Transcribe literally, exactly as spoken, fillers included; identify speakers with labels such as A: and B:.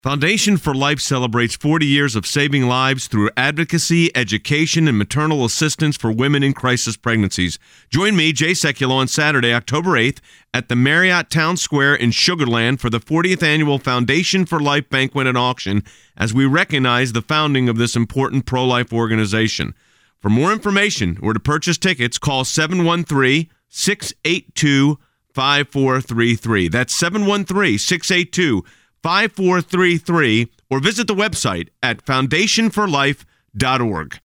A: Foundation for Life celebrates forty years of saving lives through advocacy, education, and maternal assistance for women in crisis pregnancies. Join me, Jay Sekulow, on Saturday, October eighth at the Marriott Town Square in Sugar Land for the fortieth Annual Foundation for Life Banquet and Auction as we recognize the founding of this important pro-life organization. For more information or to purchase tickets, call seven one three, six eight two, five four three three. That's seven one three, six eight two, five four three three, or visit the website at foundation for life dot org.